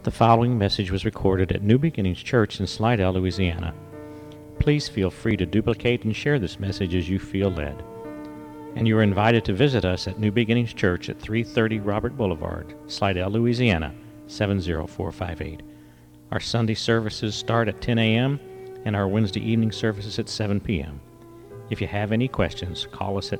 The following message was recorded at New Beginnings Church in Slidell, Louisiana. Please feel free to duplicate and share this message as you feel led. And you are invited to visit us at New Beginnings Church at 330 Robert Boulevard, Slidell, Louisiana, 70458. Our Sunday services start at 10 a.m. and our Wednesday evening services at 7 p.m. If you have any questions, call us at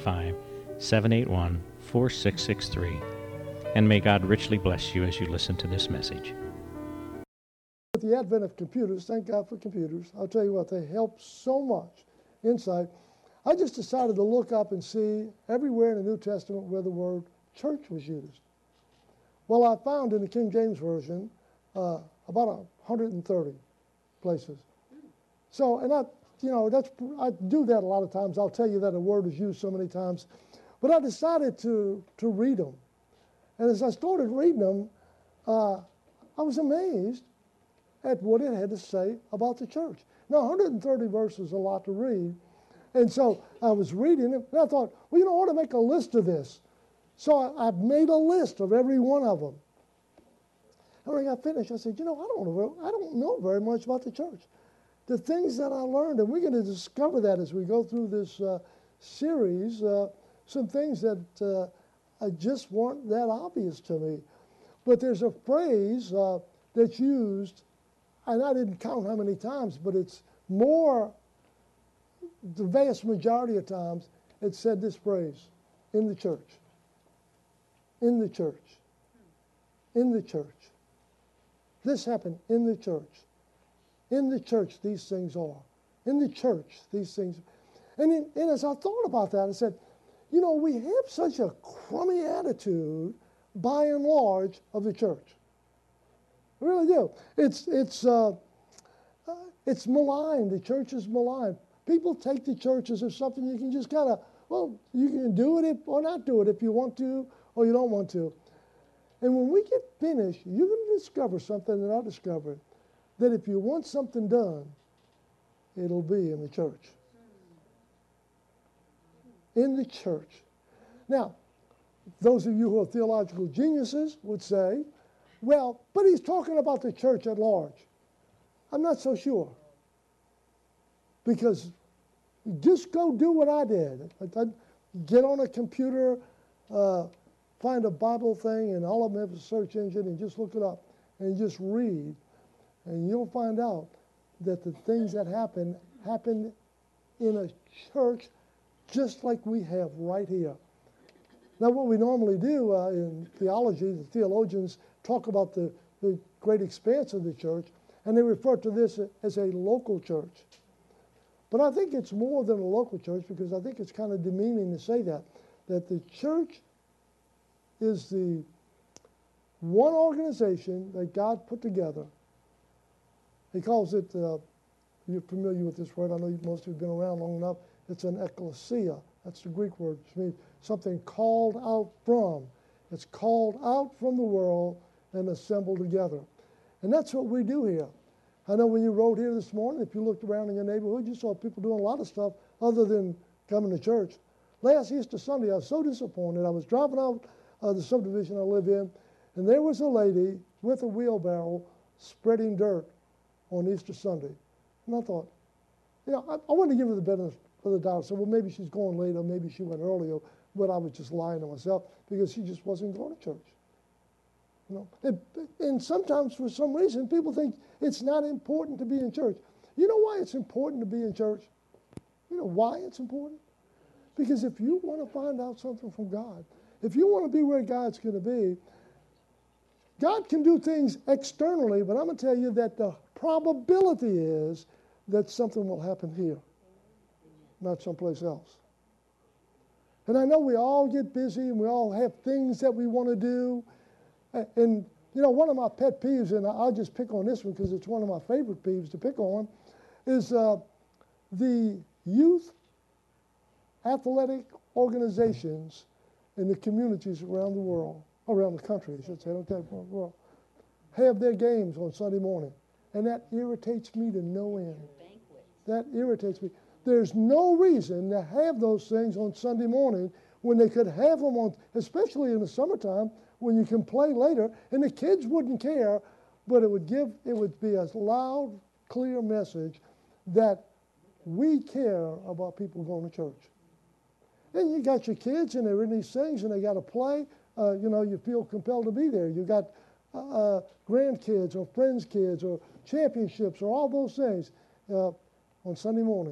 985-781-4663. And may God richly bless you as you listen to this message. With the advent of computers, thank God for computers, I'll tell you what, they help so much insight. I just decided to look up and see everywhere in the New Testament where the word church was used. Well, I found in the King James Version about 130 places. So, and I do that a lot of times. I'll tell you that a word is used so many times. But I decided to read them. And as I started reading them, I was amazed at what it had to say about the church. Now, 130 verses is a lot to read. And so I was reading it, and I thought, well, I ought to make a list of this. So I made a list of every one of them. And when I got finished, I said, I don't know very much about the church. The things that I learned, and we're going to discover that as we go through this series, some things that just weren't that obvious to me. But there's a phrase that's used, and I didn't count how many times, but it's more, the vast majority of times, it said this phrase, in the church. In the church. In the church. This happened in the church. In the church, these things are. In the church, these things. And as I thought about that, I said, we have such a crummy attitude, by and large, of the church. We really do. It's maligned. The church is maligned. People take the church as something you can just kind of, you can do it or not do it if you want to or you don't want to. And when we get finished, you're going to discover something that I discovered, that if you want something done, it'll be in the church. In the church. Now, those of you who are theological geniuses would say, well, but he's talking about the church at large. I'm not so sure. Because just go do what I did. Get on a computer, find a Bible thing, and all of them have a search engine, and just look it up, and just read. And you'll find out that the things that happened in a church just like we have right here. Now, what we normally do in theology, the theologians talk about the great expanse of the church, and they refer to this as a local church. But I think it's more than a local church, because I think it's kind of demeaning to say that the church is the one organization that God put together. He calls it, you're familiar with this word, I know most of you have been around long enough, it's an ecclesia. That's the Greek word, which means something called out from. It's called out from the world and assembled together. And that's what we do here. I know when you rode here this morning, if you looked around in your neighborhood, you saw people doing a lot of stuff other than coming to church. Last Easter Sunday, I was so disappointed. I was driving out the subdivision I live in, and there was a lady with a wheelbarrow spreading dirt on Easter Sunday. And I thought, I wanted to give her the benefit of the doubt. So, well, maybe she's going later, maybe she went earlier, but I was just lying to myself because she just wasn't going to church. And sometimes for some reason people think it's not important to be in church. You know why it's important to be in church? You know why it's important? Because if you want to find out something from God, if you want to be where God's going to be, God can do things externally, but I'm going to tell you that the probability is that something will happen here, not someplace else. And I know we all get busy and we all have things that we want to do. And, one of my pet peeves, and I'll just pick on this one because it's one of my favorite peeves to pick on, is the youth athletic organizations in the communities around the world, around the country, I should say, around the world, have their games on Sunday morning. And that irritates me to no end. That irritates me. There's no reason to have those things on Sunday morning when they could have them on, especially in the summertime, when you can play later, and the kids wouldn't care, but it would be a loud, clear message that we care about people going to church. And you got your kids, and they're in these things, and they got to play. You feel compelled to be there. You got grandkids or friends' kids or championships or all those things on Sunday morning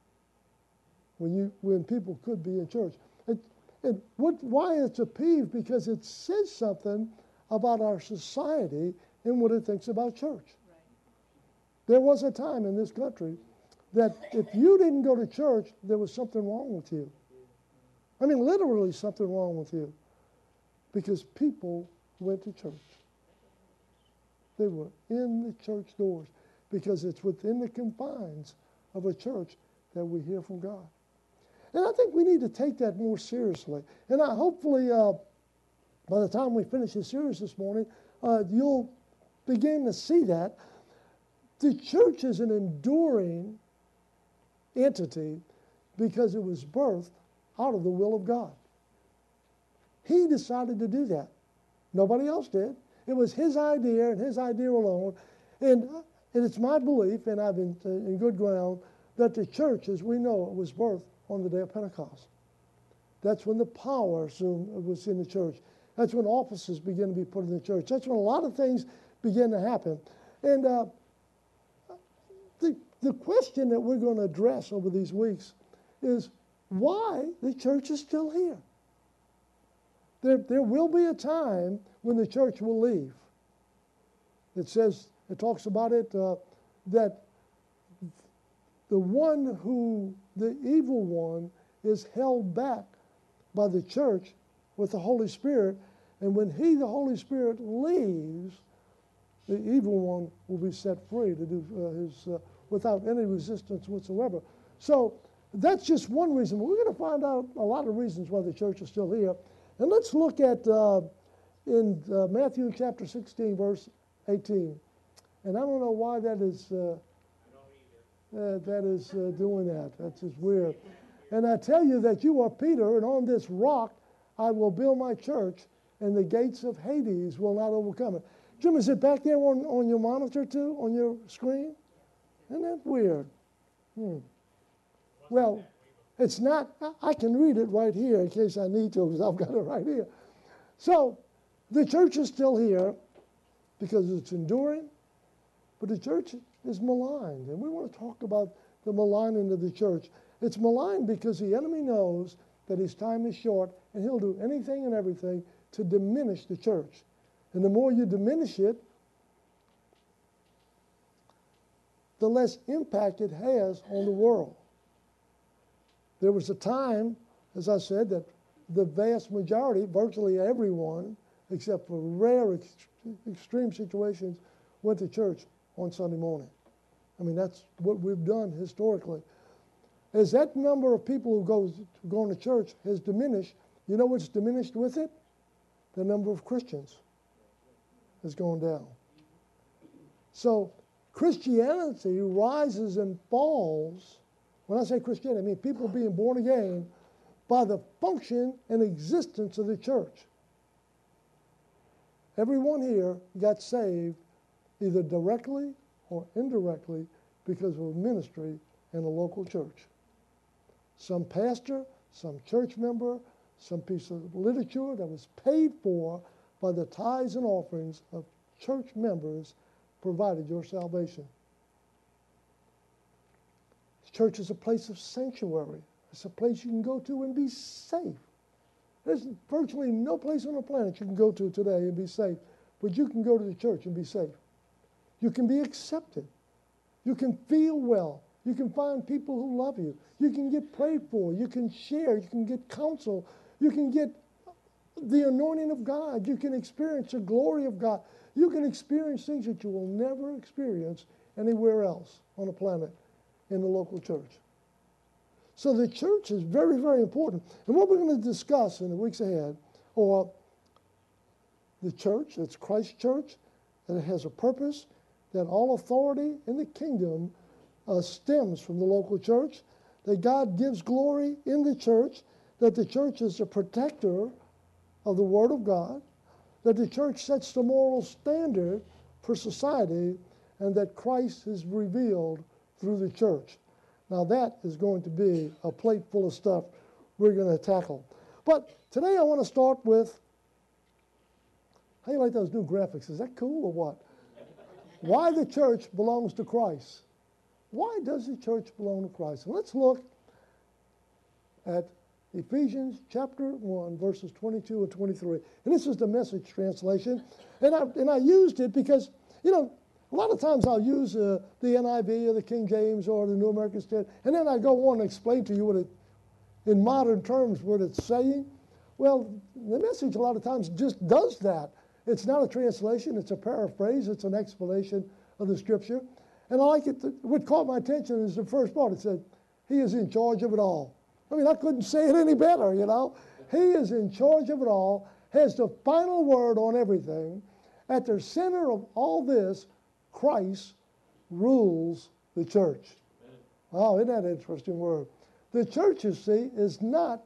when people could be in church. Why it's a peeve? Because it says something about our society and what it thinks about church. Right. There was a time in this country that if you didn't go to church, there was something wrong with you. I mean, literally something wrong with you, because people went to church. They were in the church doors, because it's within the confines of a church that we hear from God. And I think we need to take that more seriously. And hopefully, by the time we finish this series this morning, you'll begin to see that the church is an enduring entity because it was birthed out of the will of God. He decided to do that. Nobody else did. It was his idea and his idea alone. And it's my belief, and I've been in good ground, that the church, as we know it, was birthed on the day of Pentecost. That's when the power was in the church. That's when offices began to be put in the church. That's when a lot of things began to happen. And the question that we're going to address over these weeks is why the church is still here. There will be a time when the church will leave. It talks about it, that the evil one is held back by the church with the Holy Spirit, and when the Holy Spirit leaves, the evil one will be set free to do without any resistance whatsoever. So that's just one reason. We're going to find out a lot of reasons why the church is still here. And let's look at in Matthew chapter 16, verse 18. And I don't know why that is doing that. That's just weird. And I tell you that you are Peter, and on this rock I will build my church, and the gates of Hades will not overcome it. Jim, is it back there on your monitor too, on your screen? Isn't that weird? Well, it's not. I can read it right here in case I need to, because I've got it right here. So the church is still here because it's enduring, but the church is maligned. And we want to talk about the maligning of the church. It's maligned because the enemy knows that his time is short, and he'll do anything and everything to diminish the church. And the more you diminish it, the less impact it has on the world. There was a time, as I said, that the vast majority, virtually everyone, except for rare extreme situations, went to church on Sunday morning. I mean, that's what we've done historically. As that number of people who going to church has diminished, you know what's diminished with it? The number of Christians has gone down. So Christianity rises and falls. When I say Christianity, I mean people being born again by the function and existence of the church. Everyone here got saved either directly or indirectly because of a ministry in a local church. Some pastor, some church member, some piece of literature that was paid for by the tithes and offerings of church members provided your salvation. Church is a place of sanctuary. It's a place you can go to and be safe. There's virtually no place on the planet you can go to today and be safe, but you can go to the church and be safe. You can be accepted. You can feel well. You can find people who love you. You can get prayed for. You can share. You can get counsel. You can get the anointing of God. You can experience the glory of God. You can experience things that you will never experience anywhere else on the planet in the local church. So the church is very, very important. And what we're going to discuss in the weeks ahead, or the church, it's Christ's church, that it has a purpose, that all authority in the kingdom stems from the local church, that God gives glory in the church, that the church is a protector of the Word of God, that the church sets the moral standard for society, and that Christ is revealed through the church. Now that is going to be a plate full of stuff we're going to tackle. But today I want to start with, how do you like those new graphics? Is that cool or what? Why the church belongs to Christ. Why does the church belong to Christ? And let's look at Ephesians chapter 1, verses 22 and 23. And this is the Message translation. And I used it because, you know, a lot of times I'll use the NIV or the King James or the New American Standard, and then I go on and explain to you what it, in modern terms, what it's saying. Well, the Message a lot of times just does that. It's not a translation, it's a paraphrase, it's an explanation of the Scripture. And I like it, what caught my attention is the first part. It said, He is in charge of it all. I mean, I couldn't say it any better, you know. He is in charge of it all, has the final word on everything. At the center of all this, Christ rules the church. Oh, isn't that an interesting word? The church, you see, is not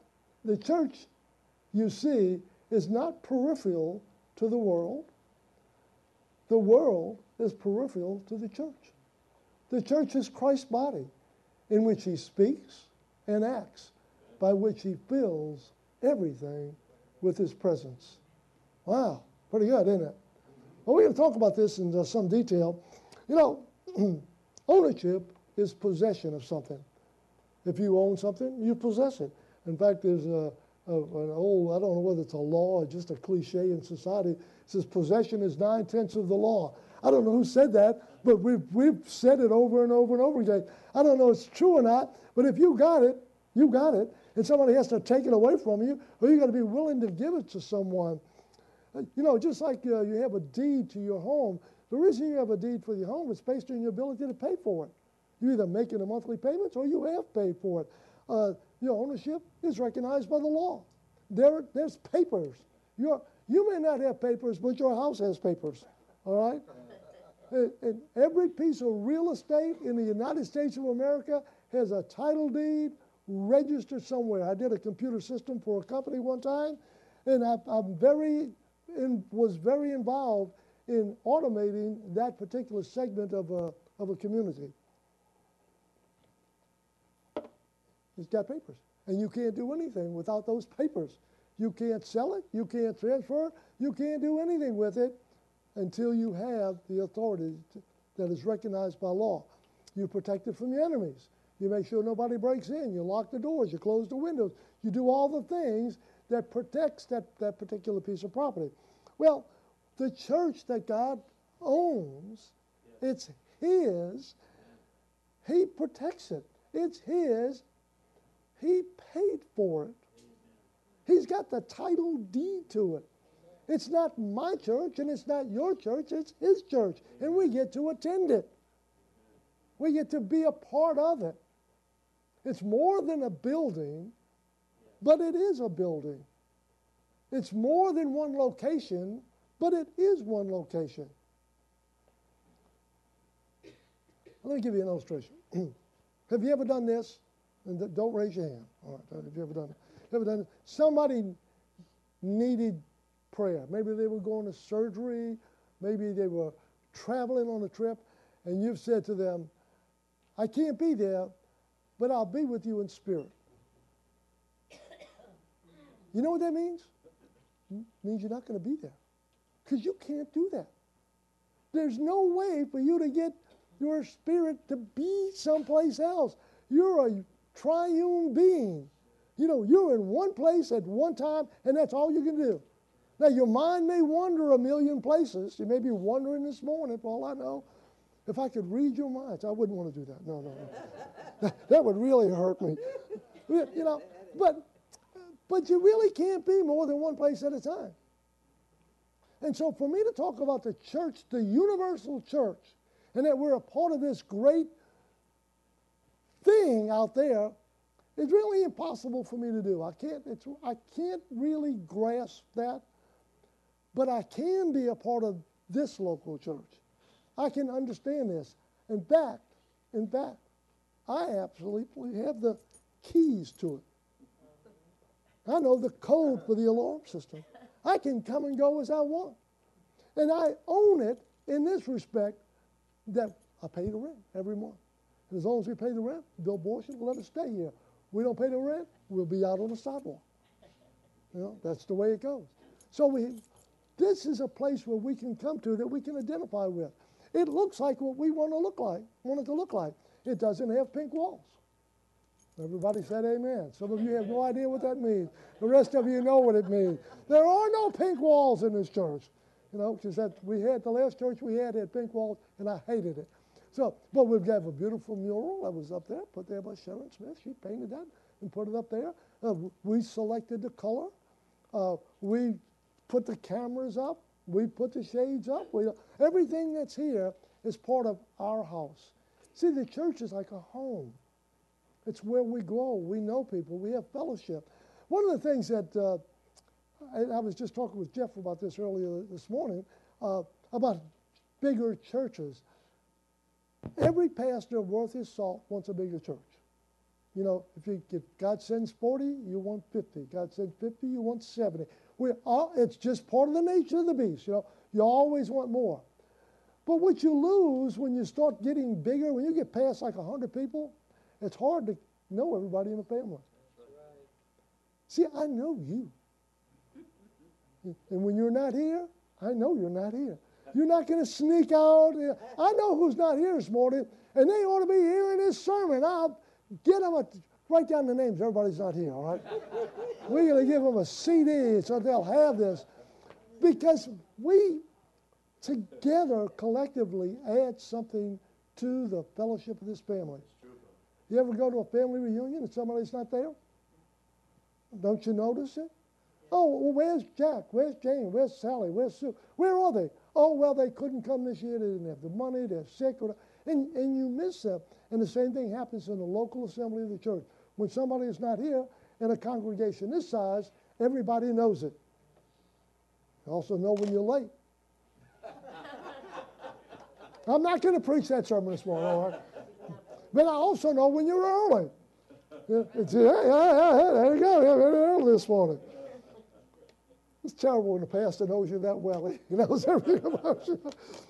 peripheral to the world. The world is peripheral to the church. The church is Christ's body, in which he speaks and acts, by which he fills everything with his presence. Wow, pretty good, isn't it? Well, we're going to talk about this in some detail. You know, ownership is possession of something. If you own something, you possess it. In fact, there's an old, I don't know whether it's a law or just a cliche in society. It says possession is 9/10 of the law. I don't know who said that, but we've said it over and over and over again. I don't know if it's true or not, but if you got it, you got it. And somebody has to take it away from you, or you got to be willing to give it to someone. You know, just like you have a deed to your home, the reason you have a deed for your home is based on your ability to pay for it. You're either making the monthly payments or you have paid for it. Your ownership is recognized by the law. There's papers. You may not have papers, but your house has papers, all right? And every piece of real estate in the United States of America has a title deed registered somewhere. I did a computer system for a company one time, and was very involved in automating that particular segment of a community. It's got papers, and you can't do anything without those papers. You can't sell it, you can't transfer it, you can't do anything with it until you have the authority that is recognized by law. You protect it from your enemies. You make sure nobody breaks in. You lock the doors. You close the windows. You do all the things that protects that particular piece of property. Well, the church that God owns, it's his. He protects it. It's his. He paid for it. He's got the title deed to it. It's not my church and it's not your church, it's his church. And we get to attend it. We get to be a part of it. It's more than a building, but it is a building. It's more than one location, but it is one location. Let me give you an illustration. Have you ever done this? And don't raise your hand. All right, have you ever done it? Ever done it? Somebody needed prayer. Maybe they were going to surgery. Maybe they were traveling on a trip, and you've said to them, I can't be there, but I'll be with you in spirit. You know what that means? It means you're not going to be there, because you can't do that. There's no way for you to get your spirit to be someplace else. You're a triune being. You know, you're in one place at one time, and that's all you can do. Now, your mind may wander a million places. You may be wandering this morning, for all I know. If I could read your minds, I wouldn't want to do that. No. That would really hurt me. You know, but you really can't be more than one place at a time. And so for me to talk about the church, the universal church, and that we're a part of this great thing out there, is really impossible for me to do. I can't really grasp that, but I can be a part of this local church. I can understand this. In fact, I absolutely have the keys to it. I know the code for the alarm system. I can come and go as I want. And I own it in this respect that I pay the rent every month. And as long as we pay the rent, Bill Borsham will let us stay here. We don't pay the rent, we'll be out on the sidewalk. You know, that's the way it goes. So this is a place where we can come to that we can identify with. It looks like what we want it to look like. It doesn't have pink walls. Everybody said amen. Some of you have no idea what that means. The rest of you know what it means. There are no pink walls in this church. You know, because the last church we had pink walls, and I hated it. So, but we've got a beautiful mural that was up there, put there by Sharon Smith. She painted that and put it up there. We selected the color. We put the cameras up. We put the shades up. Everything that's here is part of our house. See, the church is like a home. It's where we grow. We know people. We have fellowship. One of the things that I was just talking with Jeff about this earlier this morning, about bigger churches. Every pastor worth his salt wants a bigger church. You know, if God sends 40, you want 50. God sends 50, you want 70. It's just part of the nature of the beast. You know, you always want more. But what you lose when you start getting bigger, when you get past like 100 people, it's hard to know everybody in the family. Right. See, I know you. And when you're not here, I know you're not here. You're not going to sneak out. I know who's not here this morning, and they ought to be hearing this sermon. I'll get them write down the names. Everybody's not here, all right? We're going to give them a CD so they'll have this. Because we together, collectively, add something to the fellowship of this family. You ever go to a family reunion and somebody's not there? Don't you notice it? Oh, well, where's Jack? Where's Jane? Where's Sally? Where's Sue? Where are they? Oh, well, they couldn't come this year. They didn't have the money. They're sick. And you miss them. And the same thing happens in the local assembly of the church. When somebody is not here in a congregation this size, everybody knows it. You also know when you're late. I'm not going to preach that sermon this morning, all right? But I also know when you're early. It's, hey, there you go. Very early this morning. It's terrible when the pastor knows you that well. He knows everything about you.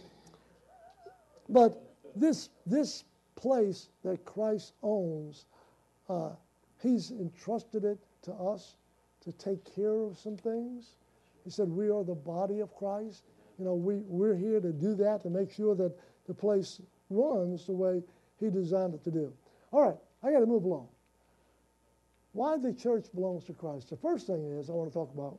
But this place that Christ owns, he's entrusted it to us to take care of some things. He said we are the body of Christ. You know, we're here to do that, to make sure that the place runs the way he designed it to do. All right, I got to move along. Why the church belongs to Christ. The first thing is I want to talk about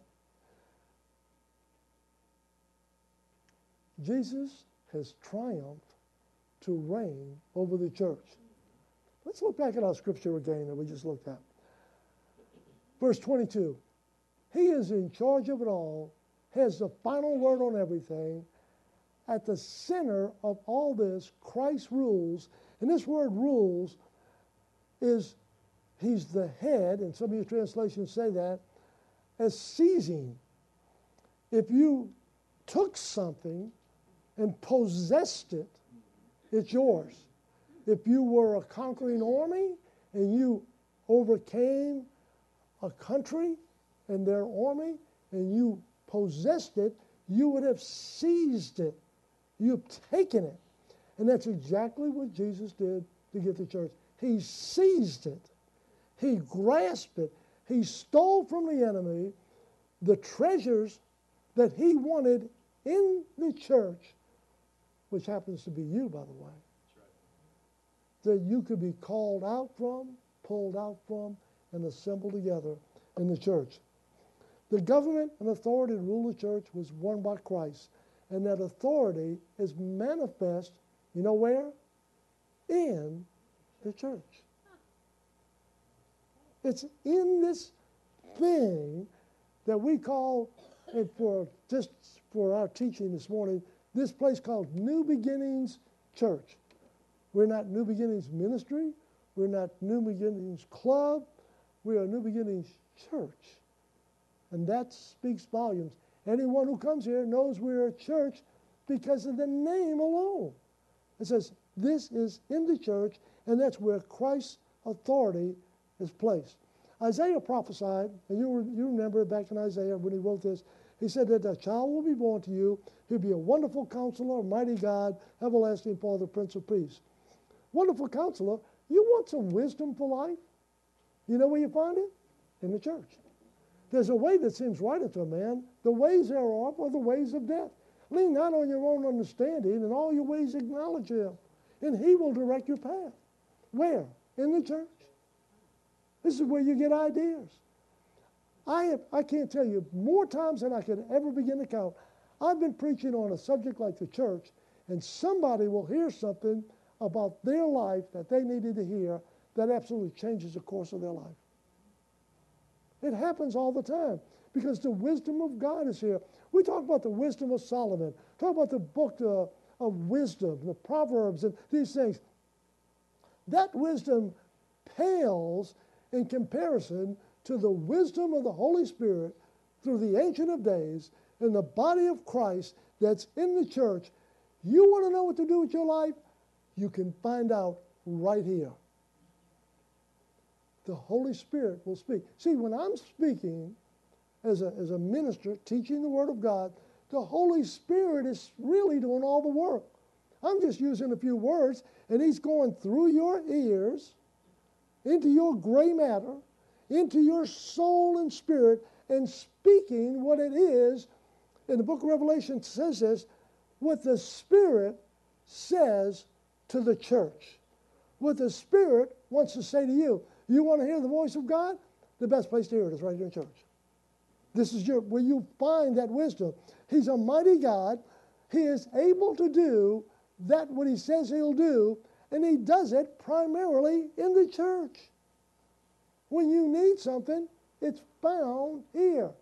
Jesus has triumphed to reign over the church. Let's look back at our scripture again that we just looked at. Verse 22. He is in charge of it all, has the final word on everything. At the center of all this, Christ rules. And this word rules is he's the head, and some of your translations say that, as seizing. If you took something and possessed it, it's yours. If you were a conquering army and you overcame a country and their army and you possessed it, you would have seized it. You've taken it. And that's exactly what Jesus did to get the church. He seized it. He grasped it. He stole from the enemy the treasures that he wanted in the church, which happens to be you, by the way. That's right. That you could be called out from, pulled out from, and assembled together in the church. The government and authority to rule the church was won by Christ. And that authority is manifest, you know where? In the church. It's in this thing that we call, and for our teaching this morning, this place called New Beginnings Church. We're not New Beginnings Ministry. We're not New Beginnings Club. We are New Beginnings Church. And that speaks volumes. Anyone who comes here knows we're a church because of the name alone. It says this is in the church, and that's where Christ's authority is placed. Isaiah prophesied, and you remember back in Isaiah when he wrote this, He said that a child will be born to you. He'll be a wonderful counselor, mighty God, everlasting Father, Prince of Peace. Wonderful counselor, you want some wisdom for life? You know where you find it? In the church. There's a way that seems right unto a man. The ways thereof are the ways of death. Lean not on your own understanding, in all your ways acknowledge him, and he will direct your path. Where? In the church. This is where you get ideas. I can't tell you more times than I could ever begin to count. I've been preaching on a subject like the church, and somebody will hear something about their life that they needed to hear that absolutely changes the course of their life. It happens all the time because the wisdom of God is here. We talk about the wisdom of Solomon, talk about the book of wisdom, the Proverbs, and these things. That wisdom pales in comparison to the wisdom of the Holy Spirit through the Ancient of Days in the body of Christ that's in the church. You want to know what to do with your life? You can find out right here. The Holy Spirit will speak. See, when I'm speaking as a minister, teaching the Word of God, the Holy Spirit is really doing all the work. I'm just using a few words, and He's going through your ears, into your gray matter, into your soul and spirit, and speaking what it is. In the book of Revelation says this, what the Spirit says to the church. What the Spirit wants to say to you. You want to hear the voice of God? The best place to hear it is right here in church. This is where you find that wisdom. He's a mighty God. He is able to do that what He says He'll do, and He does it primarily in the church. When you need something, it's found here.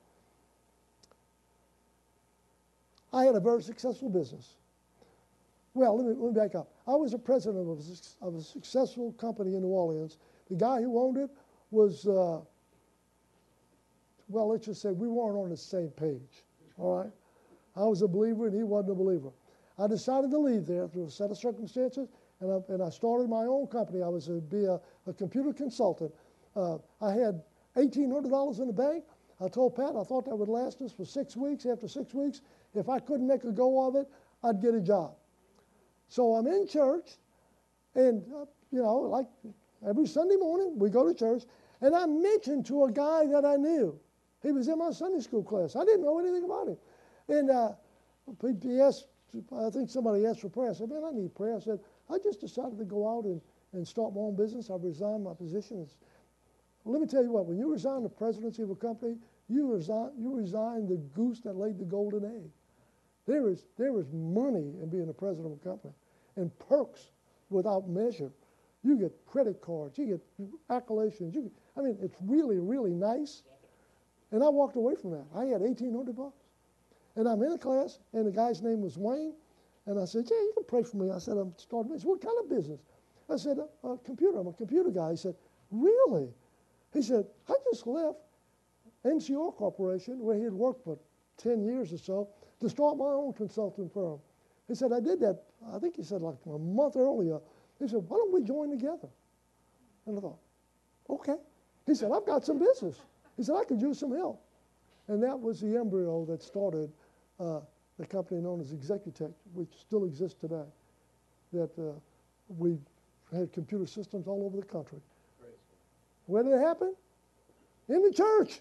I had a very successful business. Well, let me back up. I was the president of a successful company in New Orleans. The guy who owned it was, well, let's just say we weren't on the same page, all right? I was a believer and he wasn't a believer. I decided to leave there through a set of circumstances, and I started my own company. I was to be a computer consultant. I had $1,800 in the bank. I told Pat I thought that would last us for 6 weeks. After 6 weeks, if I couldn't make a go of it, I'd get a job. So I'm in church, and, like every Sunday morning, we go to church, and I mentioned to a guy that I knew. He was in my Sunday school class. I didn't know anything about him. And he asked, I think somebody asked for prayer. I said, man, I need prayer. I said, I just decided to go out and start my own business. I've resigned my position. Let me tell you what, when you resign the presidency of a company, you resign the goose that laid the golden egg. There is money in being the president of a company, and perks without measure. You get credit cards, you get accolations. It's really, really nice. And I walked away from that. I had $1,800. And I'm in a class, and the guy's name was Wayne. And I said, yeah, you can pray for me. I said, I'm starting business. What kind of business? I said, computer. I'm a computer guy. He said, really? He said, I just left NCR Corporation, where he had worked for 10 years or so, to start my own consulting firm. He said, I did that, I think he said like a month earlier. He said, why don't we join together? And I thought, okay. He said, I've got some business. He said, I could use some help. And that was the embryo that started the company known as Executech, which still exists today, that we had computer systems all over the country. Where did it happen? In the church.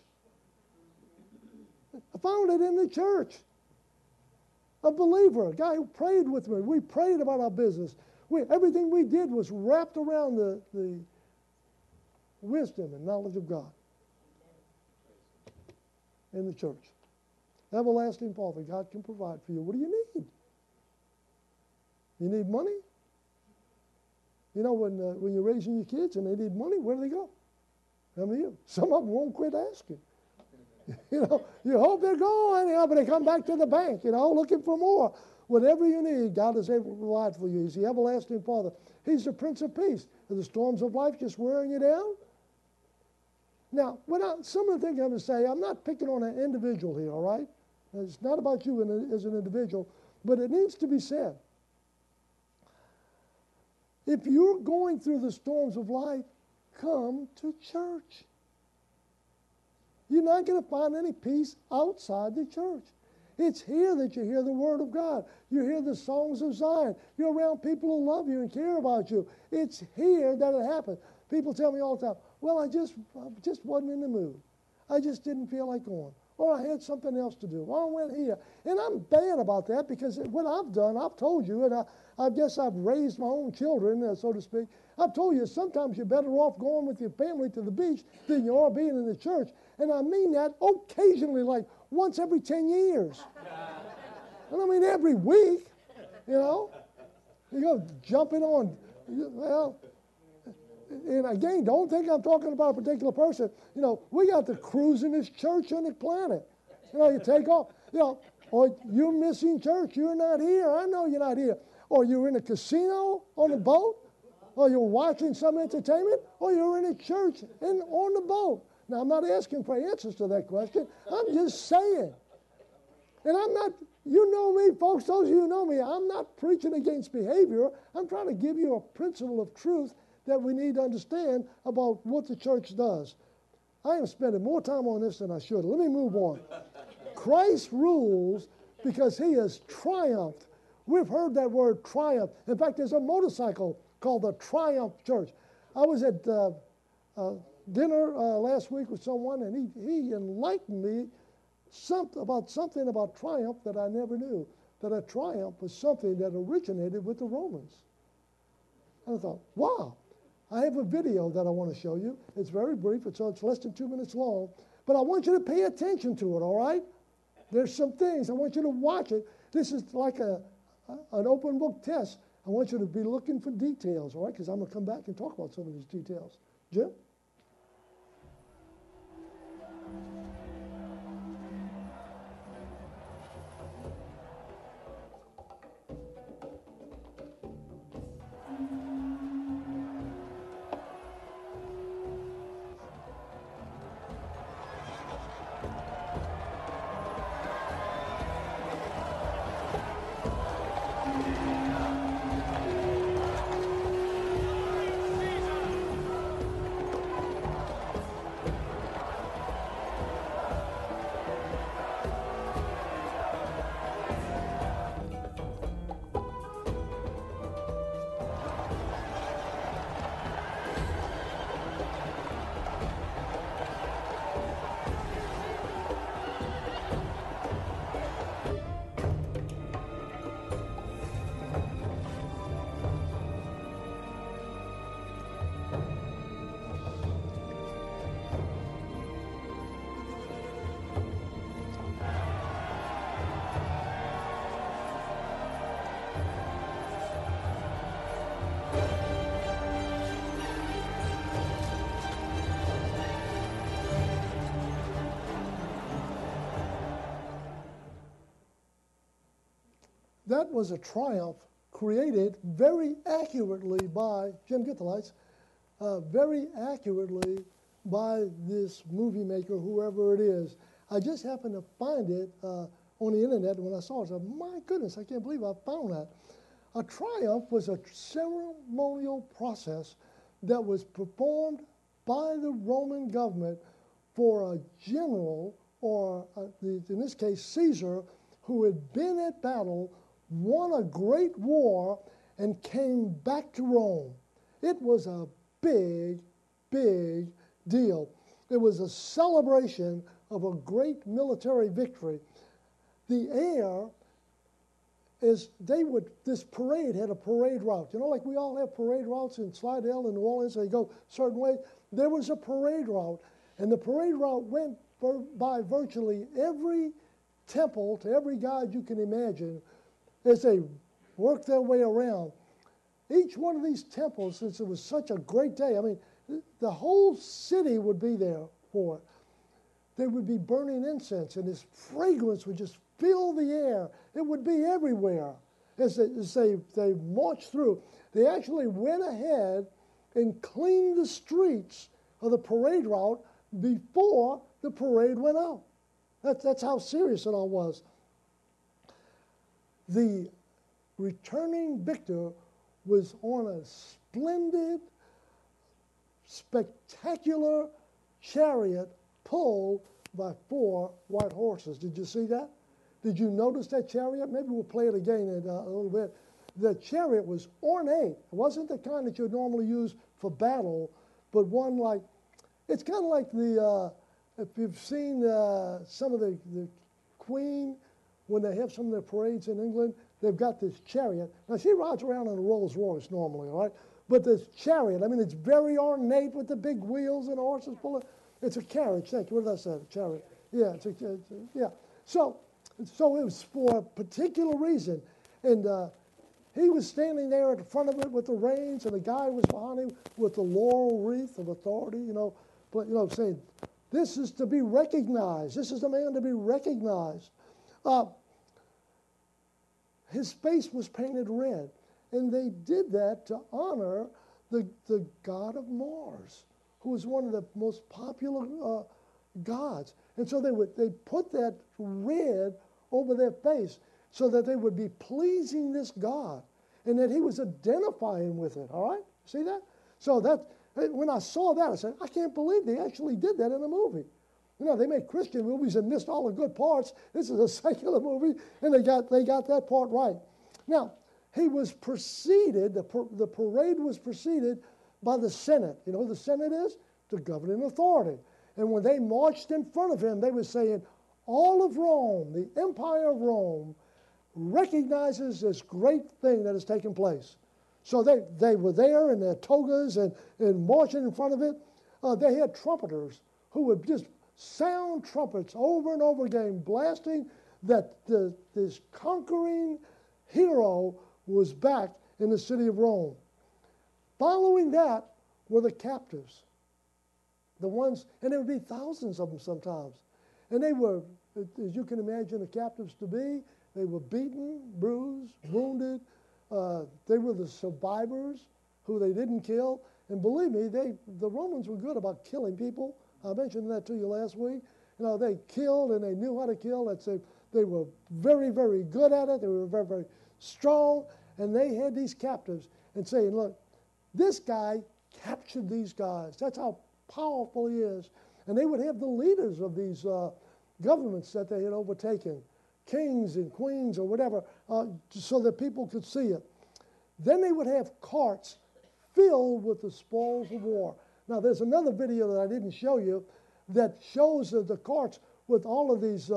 I found it in the church. A believer, a guy who prayed with me. We prayed about our business. Everything we did was wrapped around the wisdom and knowledge of God in the church. Everlasting Father, God can provide for you. What do you need? You need money? You know, when you're raising your kids and they need money, where do they go? Come to you. Some of them won't quit asking. You hope they're going, but they come back to the bank, looking for more. Whatever you need, God is able to provide for you. He's the everlasting Father. He's the Prince of Peace. Are the storms of life just wearing you down? Now, some of the things I'm going to say, I'm not picking on an individual here, all right? It's not about you as an individual, but it needs to be said. If you're going through the storms of life, come to church. You're not going to find any peace outside the church. It's here that you hear the Word of God. You hear the songs of Zion. You're around people who love you and care about you. It's here that it happens. People tell me all the time, well, I just wasn't in the mood. I just didn't feel like going. Or I had something else to do. Or I went here. And I'm bad about that because what I've done, I've told you, and I guess I've raised my own children, so to speak. I've told you sometimes you're better off going with your family to the beach than you are being in the church. And I mean that occasionally, like once every 10 years. And I mean every week, you know. You go jumping on, well, and again, don't think I'm talking about a particular person. You know, we got the cruisingest church on the planet. You know, you take off, you know, or you're missing church. You're not here. I know you're not here. Or you're in a casino on a boat, or you're watching some entertainment, or you're in a church and on the boat. Now, I'm not asking for answers to that question. I'm just saying. And I'm not, you know me, folks, those of you who know me, I'm not preaching against behavior. I'm trying to give you a principle of truth that we need to understand about what the church does. I am spending more time on this than I should. Let me move on. Christ rules because he has triumphed. We've heard that word triumph. In fact, there's a motorcycle called the Triumph Church. I was at dinner last week with someone, and he enlightened me something about triumph that I never knew, that a triumph was something that originated with the Romans. And I thought, wow, I have a video that I want to show you. It's very brief, it's less than 2 minutes long, but I want you to pay attention to it, all right? There's some things, I want you to watch it. This is like an open book test. I want you to be looking for details, all right? Because I'm going to come back and talk about some of these details. Jim? That was a triumph created very accurately by, Jim, get the lights, very accurately by this movie maker, whoever it is. I just happened to find it on the internet, and when I saw it, I said, my goodness, I can't believe I found that. A triumph was a ceremonial process that was performed by the Roman government for a general, or in this case, Caesar, who had been at battle, won a great war, and came back to Rome. It was a big, big deal. It was a celebration of a great military victory. The air is, this parade had a parade route. You know, like we all have parade routes in Slidell and New Orleans, they go certain ways. There was a parade route, and the parade route went by virtually every temple to every god you can imagine as they worked their way around. Each one of these temples, since it was such a great day, I mean, the whole city would be there for it. They would be burning incense, and this fragrance would just fill the air. It would be everywhere as they marched through. They actually went ahead and cleaned the streets of the parade route before the parade went out. That's how serious it all was. The returning victor was on a splendid, spectacular chariot pulled by 4 white horses. Did you see that? Did you notice that chariot? Maybe we'll play it again in a little bit. The chariot was ornate. It wasn't the kind that you would normally use for battle, but one like, it's kind of like the, if you've seen some of the Queen, when they have some of their parades in England, they've got this chariot. Now, she rides around in a Rolls Royce normally, all right? But this chariot, I mean, it's very ornate with the big wheels and horses pulling. It's a carriage. Thank you. What did I say? A chariot. Yeah, yeah. So it was for a particular reason. And he was standing there at the front of it with the reins, and the guy was behind him with the laurel wreath of authority, saying, this is to be recognized. This is the man to be recognized. His face was painted red, and they did that to honor the god of Mars, who was one of the most popular gods. And so they put that red over their face so that they would be pleasing this god, and that he was identifying with it. All right, see that? So when I saw that, I said, I can't believe they actually did that in a movie. They make Christian movies and missed all the good parts. This is a secular movie, and they got that part right. Now, he was preceded, the parade was preceded by the Senate. You know who the Senate is? The governing authority. And when they marched in front of him, they were saying, all of Rome, the empire of Rome, recognizes this great thing that has taken place. So they were there in their togas and marching in front of it. They had trumpeters who would just sound trumpets over and over again, blasting that this conquering hero was back in the city of Rome. Following that were the captives, the ones, and there would be thousands of them sometimes. And they were, as you can imagine the captives to be, they were beaten, bruised, wounded. They were the survivors who they didn't kill. And believe me, the Romans were good about killing people. I mentioned that to you last week. They killed and they knew how to kill. They were very, very good at it. They were very, very strong. And they had these captives and saying, look, this guy captured these guys. That's how powerful he is. And they would have the leaders of these governments that they had overtaken, kings and queens or whatever, so that people could see it. Then they would have carts filled with the spoils of war. Now, there's another video that I didn't show you that shows the carts with all of these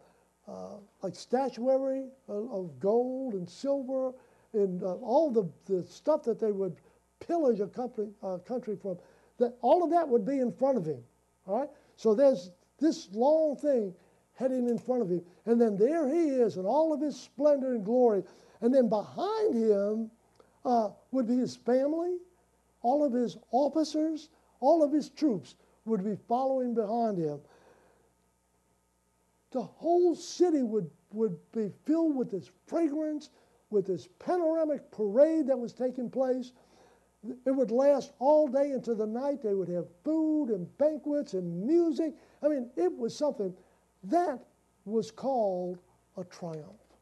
like statuary of gold and silver and all the stuff that they would pillage a country from. All of that would be in front of him. All right? So there's this long thing heading in front of him. And then there he is in all of his splendor and glory. And then behind him would be his family, all of his officers, all of his troops would be following behind him. The whole city would be filled with this fragrance, with this panoramic parade that was taking place. It would last all day into the night. They would have food and banquets and music. I mean, it was something that was called a triumph.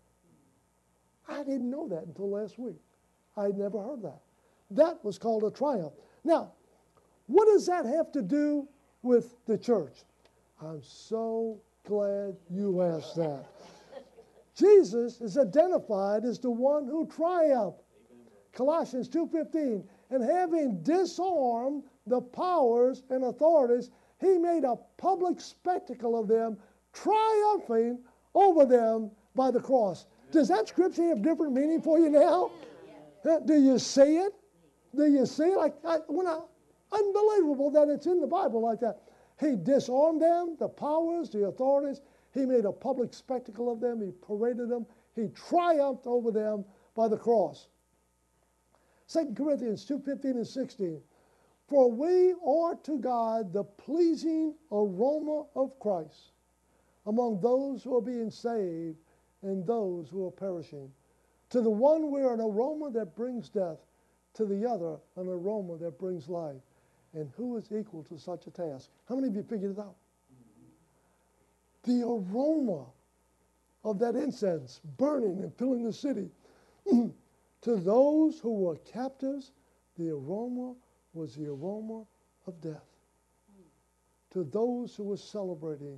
I didn't know that until last week. I'd never heard that. That was called a triumph. Now, what does that have to do with the church? I'm so glad you asked that. Jesus is identified as the one who triumphed. Colossians 2:15, and having disarmed the powers and authorities, he made a public spectacle of them, triumphing over them by the cross. Does that scripture have different meaning for you now? Do you see it? Do you see it? Unbelievable that it's in the Bible like that. He disarmed them, the powers, the authorities. He made a public spectacle of them. He paraded them. He triumphed over them by the cross. 2 Corinthians 2:15 and 16. For we are to God the pleasing aroma of Christ among those who are being saved and those who are perishing. To the one we're an aroma that brings death, to the other an aroma that brings life. And who is equal to such a task? How many of you figured it out? The aroma of that incense burning and filling the city. To those who were captives, the aroma was the aroma of death. To those who were celebrating,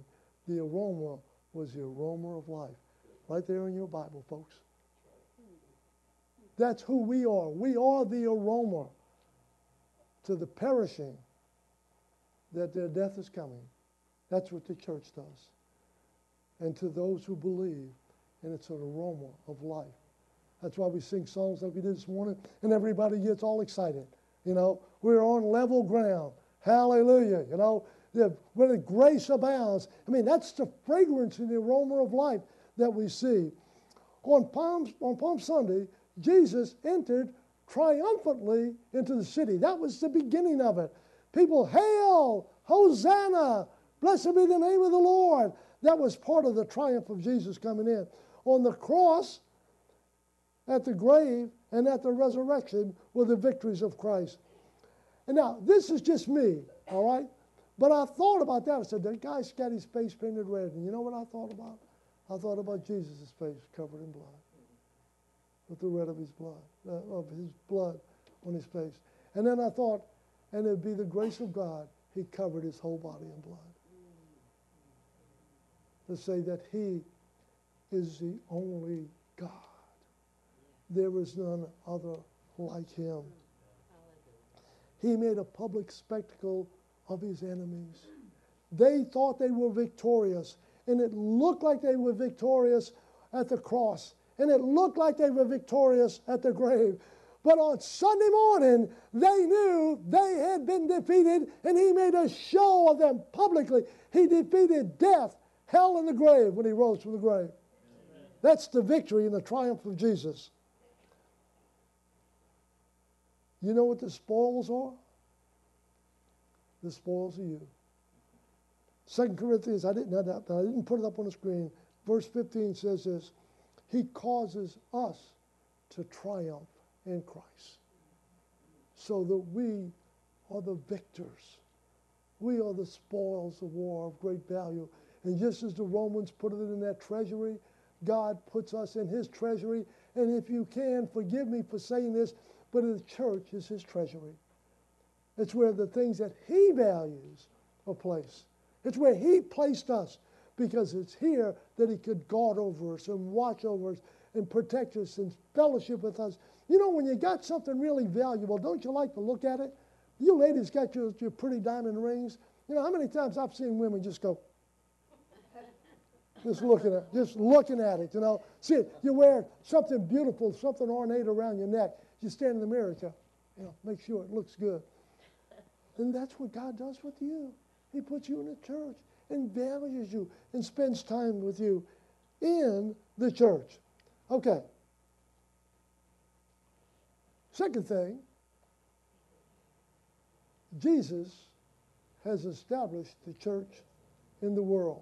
The aroma was the aroma of life. Right there in your Bible, folks. That's who we are. We are the aroma to the perishing that their death is coming. That's what the church does. And to those who believe, and it's an aroma of life. That's why we sing songs like we did this morning, and everybody gets all excited. You know, we're on level ground. Hallelujah. You know, where the grace abounds. I mean, that's the fragrance and the aroma of life that we see. On Palm Sunday, Jesus entered triumphantly into the city. That was the beginning of it. People, hail, Hosanna, blessed be the name of the Lord. That was part of the triumph of Jesus coming in. On the cross, at the grave, and at the resurrection were the victories of Christ. And now, this is just me, all right? But I thought about that. I said, that guy's got his face painted red. And you know what I thought about? I thought about Jesus' face covered in blood. With the red of his blood on his face. And then I thought, and it'd be the grace of God, he covered his whole body in blood. To say that he is the only God. There is none other like him. He made a public spectacle of his enemies. They thought they were victorious, and it looked like they were victorious at the cross, and it looked like they were victorious at the grave. But on Sunday morning, they knew they had been defeated, and he made a show of them publicly. He defeated death, hell, and the grave when he rose from the grave. Amen. That's the victory and the triumph of Jesus. You know what the spoils are? The spoils are you. 2 Corinthians, I didn't put it up on the screen. Verse 15 says this, he causes us to triumph in Christ, so that we are the victors. We are the spoils of war of great value. And just as the Romans put it in their treasury, God puts us in his treasury. And if you can, forgive me for saying this, but the church is his treasury. It's where the things that he values are placed. It's where he placed us, because it's here that he could guard over us and watch over us and protect us and fellowship with us. You know, when you got something really valuable, don't you like to look at it? You ladies got your pretty diamond rings. You know, how many times I've seen women just go, just looking at it, you know. See, you wear something beautiful, something ornate around your neck. You stand in the mirror and go, you know, make sure it looks good. And that's what God does with you. He puts you in a church and values you and spends time with you in the church. Okay. Second thing, Jesus has established the church in the world.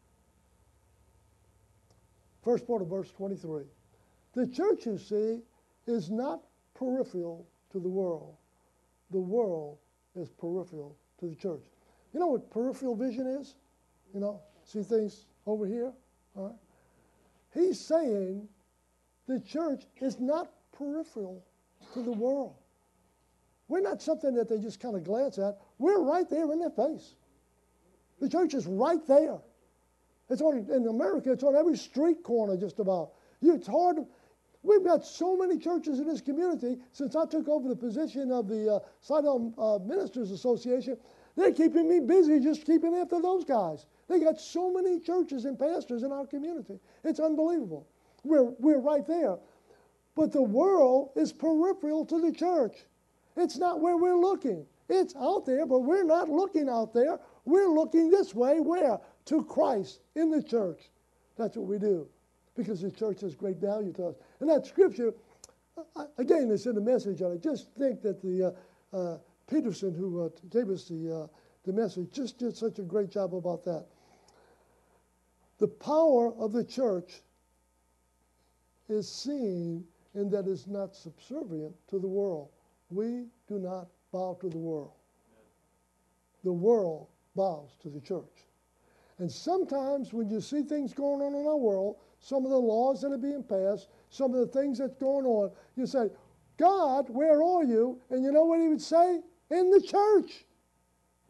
First part of verse 23. The church, you see, is not peripheral to the world. The world is peripheral to the church. You know what peripheral vision is? You know, see things over here? All right. He's saying the church is not peripheral to the world. We're not something that they just kind of glance at. We're right there in their face. The church is right there. It's on, in America, it's on every street corner just about. It's hard. We've got so many churches in this community. Since I took over the position of the Sidon Ministers Association, they're keeping me busy just keeping after those guys. They got so many churches and pastors in our community. It's unbelievable. We're right there. But the world is peripheral to the church. It's not where we're looking. It's out there, but we're not looking out there. We're looking this way. Where? To Christ in the church. That's what we do, because the church has great value to us. And that scripture, again, it's in the message. And I just think that the Peterson, who gave us the message, just did such a great job about that. The power of the church is seen in that it's not subservient to the world. We do not bow to the world. The world bows to the church. And sometimes when you see things going on in our world, some of the laws that are being passed, some of the things that's going on, you say, God, where are you? And you know what he would say? In the church.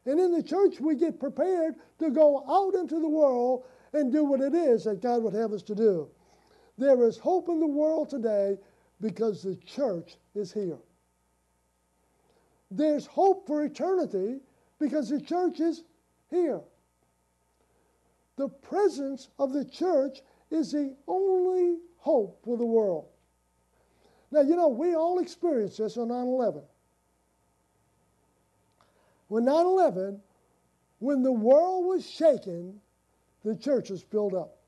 And in the church, we get prepared to go out into the world and do what it is that God would have us to do. There is hope in the world today because the church is here. There's hope for eternity because the church is here. The presence of the church is the only hope for the world. Now, you know, we all experienced this on 9/11. When 9/11, when the world was shaken, the church was filled up.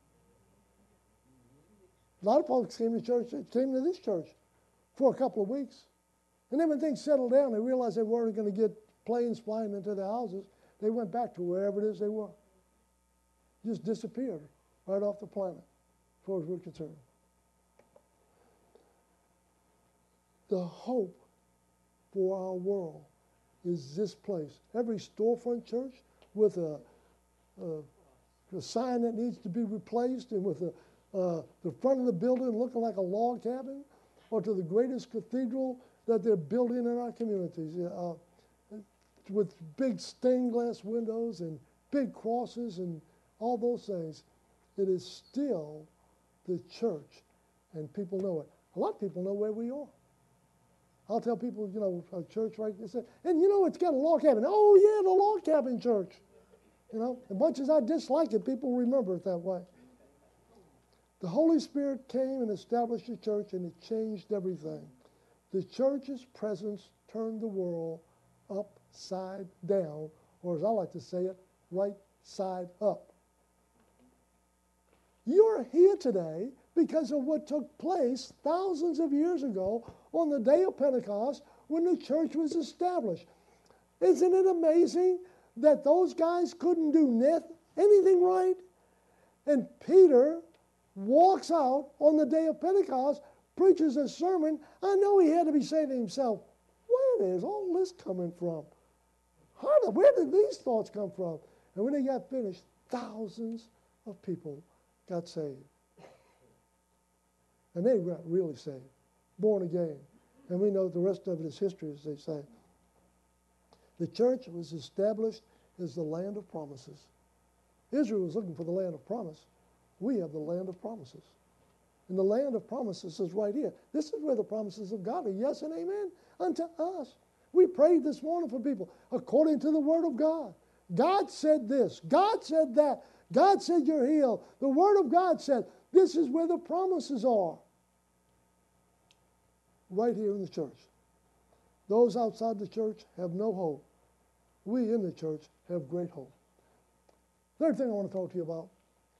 A lot of folks came to this church for a couple of weeks. And then when things settled down, they realized they weren't going to get planes flying into their houses. They went back to wherever it is they were. Just disappeared right off the planet, as far as we're concerned. The hope for our world is this place. Every storefront church with a sign that needs to be replaced, and with the front of the building looking like a log cabin, or to the greatest cathedral that they're building in our communities, with big stained glass windows and big crosses and all those things. It is still the church, and people know it. A lot of people know where we are. I'll tell people, you know, a church right there, and you know, it's got a log cabin. Oh yeah, the log cabin church. You know, as much as I dislike it, people remember it that way. The Holy Spirit came and established the church, and it changed everything. The church's presence turned the world upside down, or as I like to say it, right side up. You're here today because of what took place thousands of years ago on the day of Pentecost when the church was established. Isn't it amazing that those guys couldn't do anything right? And Peter walks out on the day of Pentecost, preaches a sermon. I know he had to be saying to himself, where is all this coming from? Where did these thoughts come from? And when he got finished, thousands of people got saved. And they got really saved, born again. And we know the rest of it is history, as they say. The church was established as the land of promises. Israel was looking for the land of promise. We have the land of promises. And the land of promises is right here. This is where the promises of God are yes and amen unto us. We prayed this morning for people according to the word of God. God said this. God said that. God said you're healed. The word of God said this is where the promises are. Right here in the church. Those outside the church have no hope. We in the church have great hope. Third thing I want to talk to you about.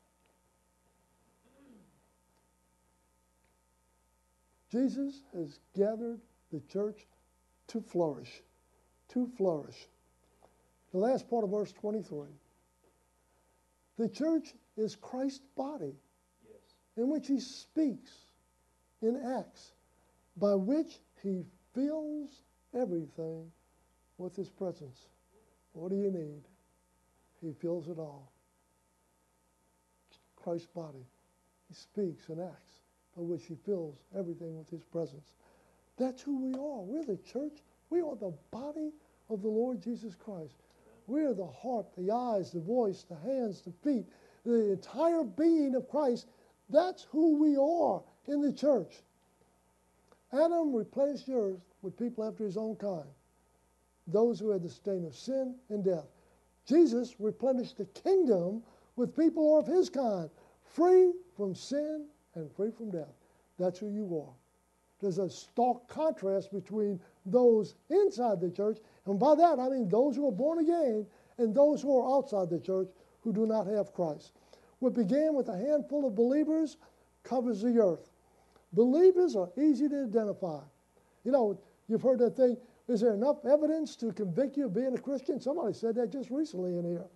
Jesus has gathered the church to flourish. To flourish. The last part of verse 23. The church is Christ's body, in which he speaks in Acts, by which he fills everything with his presence. What do you need? He fills it all. Christ's body. He speaks in Acts, by which he fills everything with his presence. That's who we are. We're the church. We are the body of the Lord Jesus Christ. We are the heart, the eyes, the voice, the hands, the feet, the entire being of Christ. That's who we are in the church. Adam replenished the earth with people after his own kind, those who had the stain of sin and death. Jesus replenished the kingdom with people of his kind, free from sin and free from death. That's who you are. There's a stark contrast between those inside the church, and by that I mean those who are born again and those who are outside the church who do not have Christ. What began with a handful of believers covers the earth. Believers are easy to identify. You know, you've heard that thing, is there enough evidence to convict you of being a Christian? Somebody said that just recently in here.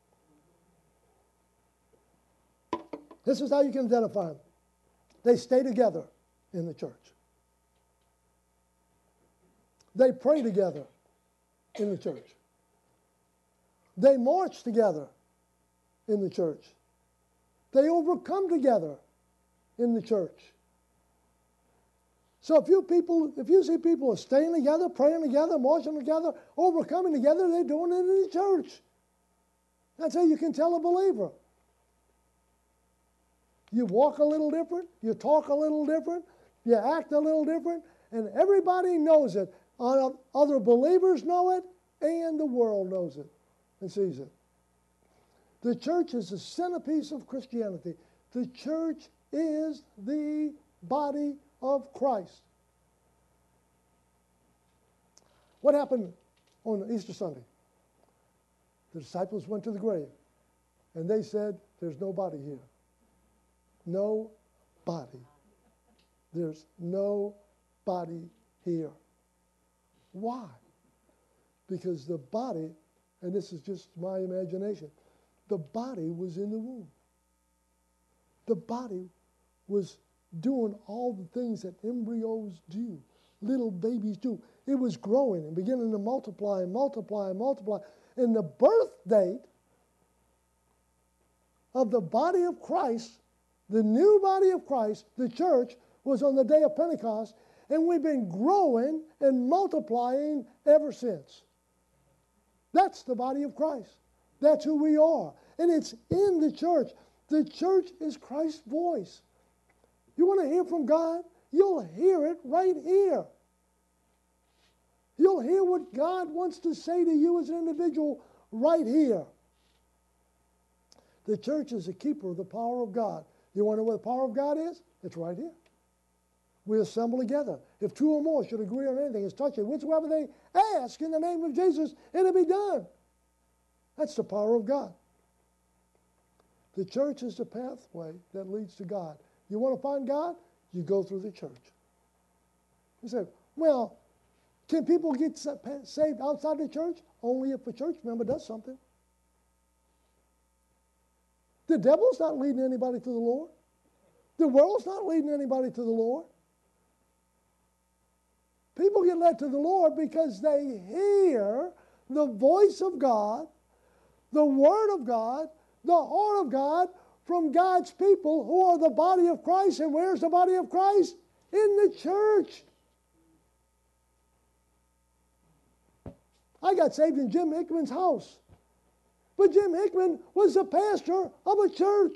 This is how you can identify them. They stay together in the church. They pray together in the church. They march together in the church. They overcome together in the church. So if you see people staying together, praying together, marching together, overcoming together, they're doing it in the church. That's how you can tell a believer. You walk a little different, you talk a little different, you act a little different, and everybody knows it. Other believers know it, and the world knows it and sees it. The church is the centerpiece of Christianity. The church is the body of Christ. What happened on Easter Sunday? The disciples went to the grave, and they said, there's no body here. No body. There's no body here. Why? Because the body, and this is just my imagination, the body was in the womb. The body was doing all the things that embryos do, little babies do. It was growing and beginning to multiply and multiply and multiply. And the birth date of the body of Christ, the new body of Christ, the church, was on the day of Pentecost, and we've been growing and multiplying ever since. That's the body of Christ. That's who we are. And it's in the church. The church is Christ's voice. You want to hear from God? You'll hear it right here. You'll hear what God wants to say to you as an individual right here. The church is a keeper of the power of God. You want to know where the power of God is? It's right here. We assemble together. If two or more should agree on anything, it's touching whatsoever they ask in the name of Jesus, it'll be done. That's the power of God. The church is the pathway that leads to God. You want to find God? You go through the church. You say, well, can people get saved outside the church? Only if a church member does something. The devil's not leading anybody to the Lord. The world's not leading anybody to the Lord. People get led to the Lord because they hear the voice of God, the Word of God, the heart of God from God's people who are the body of Christ. And where's the body of Christ? In the church. I got saved in Jim Hickman's house. But Jim Hickman was the pastor of a church.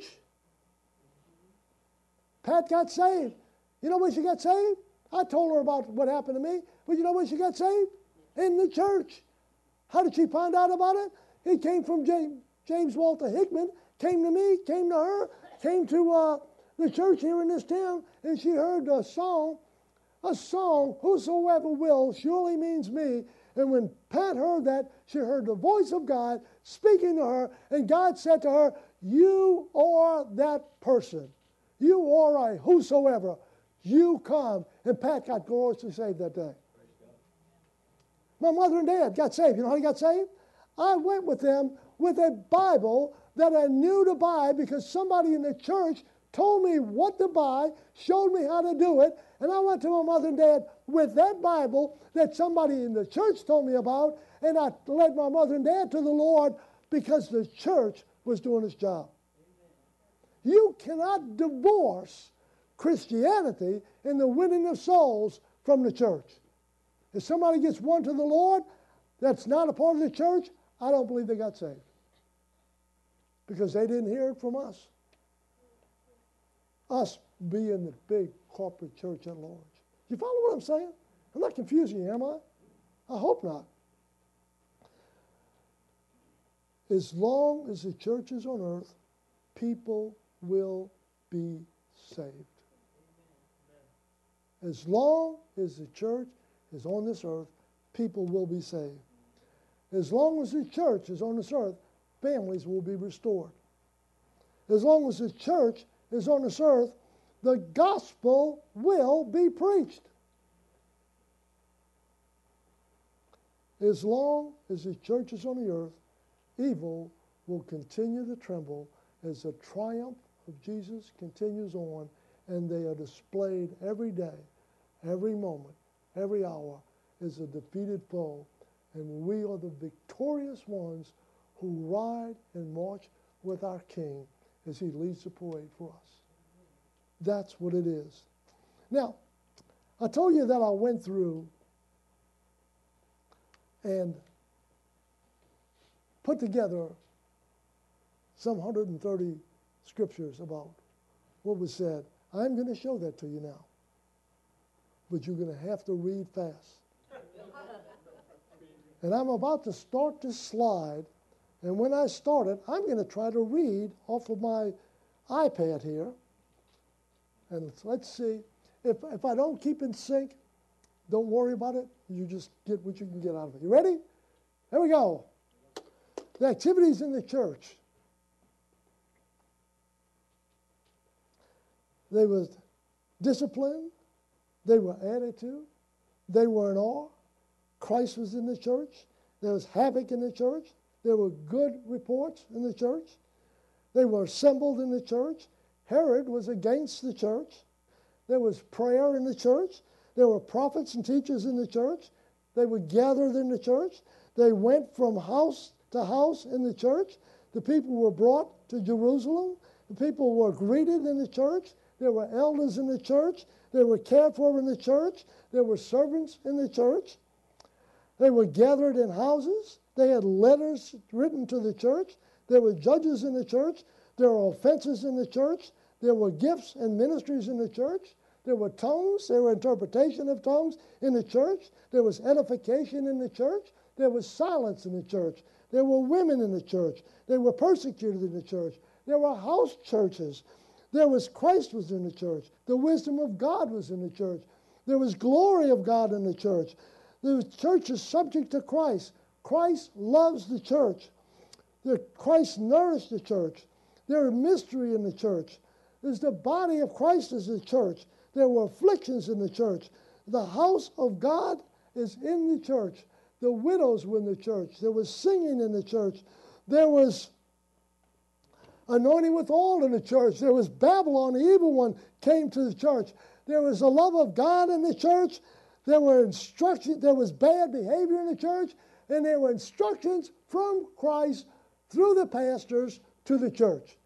Pat got saved. You know when she got saved? I told her about what happened to me. But you know when she got saved? In the church. How did she find out about it? It came from James Walter Hickman. Came to me, came to her, came to the church here in this town, and she heard a song, whosoever will, surely means me. And when Pat heard that, she heard the voice of God speaking to her, and God said to her, you are that person. You are a whosoever. You come. And Pat got gloriously saved that day. My mother and dad got saved. You know how they got saved? I went with them with a Bible that I knew to buy because somebody in the church told me what to buy, showed me how to do it, and I went to my mother and dad with that Bible that somebody in the church told me about, and I led my mother and dad to the Lord because the church was doing its job. You cannot divorce Christianity and the winning of souls from the church. If somebody gets won to the Lord that's not a part of the church, I don't believe they got saved. Because they didn't hear it from us. Us being the big corporate church at large. You follow what I'm saying? I'm not confusing you, am I? I hope not. As long as the church is on earth, people will be saved. As long as the church is on this earth, people will be saved. As long as the church is on this earth, families will be restored. As long as the church is on this earth, the gospel will be preached. As long as the church is on the earth, evil will continue to tremble as the triumph of Jesus continues on, and they are displayed every day, every moment, every hour as a defeated foe, and we are the victorious ones who ride and march with our King as he leads the parade for us. That's what it is. Now, I told you that I went through and put together some 130 scriptures about what was said. I'm going to show that to you now. But you're going to have to read fast. And I'm about to start this slide. And when I start it, I'm going to try to read off of my iPad here. And let's see. If I don't keep in sync, don't worry about it. You just get what you can get out of it. You ready? Here we go. The activities in the church. They were discipline. They were attitude. They were in awe. Christ was in the church. There was havoc in the church. There were good reports in the church. They were assembled in the church. Herod was against the church. There was prayer in the church. There were prophets and teachers in the church. They were gathered in the church. They went from house to house in the church. The people were brought to Jerusalem. The people were greeted in the church. There were elders in the church. They were cared for in the church. There were servants in the church. They were gathered in houses. They had letters written to the church. There were judges in the church. There were offenses in the church. There were gifts and ministries in the church. There were tongues. There were interpretation of tongues in the church. There was edification in the church. There was silence in the church. There were women in the church. They were persecuted in the church. There were house churches. There was Christ was in the church. The wisdom of God was in the church. There was glory of God in the church. The church is subject to Christ. Christ loves the church. Christ nourished the church. There is mystery in the church. There's the body of Christ is the church. There were afflictions in the church. The house of God is in the church. The widows were in the church. There was singing in the church. There was anointing with oil in the church. There was Babylon, the evil one, came to the church. There was the love of God in the church. There were instructions. There was bad behavior in the church. And there were instructions from Christ through the pastors to the church.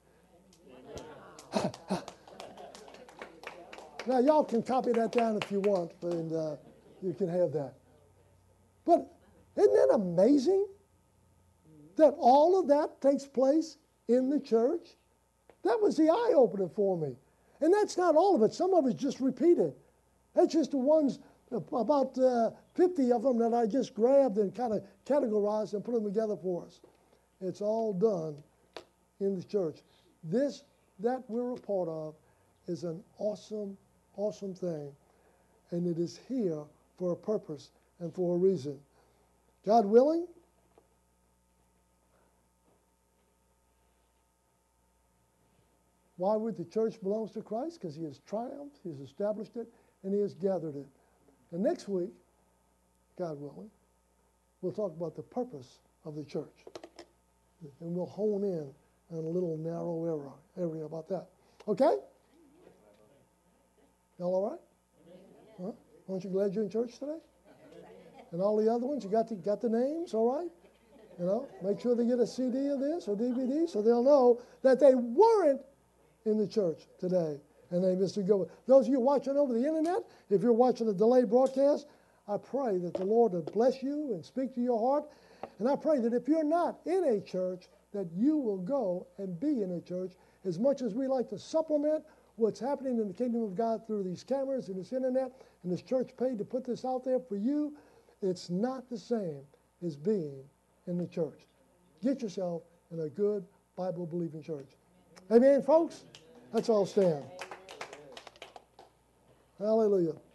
Now, y'all can copy that down if you want, and you can have that. But isn't that amazing that all of that takes place in the church? That was the eye-opener for me. And that's not all of it. Some of it's just repeated. That's just the ones, about 50 of them that I just grabbed and kind of categorized and put them together for us. It's all done in the church. This that we're a part of is an awesome, awesome thing. And it is here for a purpose and for a reason. God willing, why would the church belongs to Christ? Because he has triumphed, he has established it, and he has gathered it. And next week, God willing, we'll talk about the purpose of the church. And we'll hone in on a little narrow area about that. Okay? Y'all all right? Huh? Aren't you glad you're in church today? And all the other ones, you got the names, all right? You know, make sure they get a CD of this or DVD so they'll know that they weren't in the church today and they missed a good one. Those of you watching over the internet, if you're watching a delayed broadcast, I pray that the Lord will bless you and speak to your heart. And I pray that if you're not in a church, that you will go and be in a church. As much as we like to supplement what's happening in the kingdom of God through these cameras and this internet, and this church paid to put this out there for you, it's not the same as being in the church. Get yourself in a good Bible-believing church. Amen, folks? Let's all stand. Hallelujah.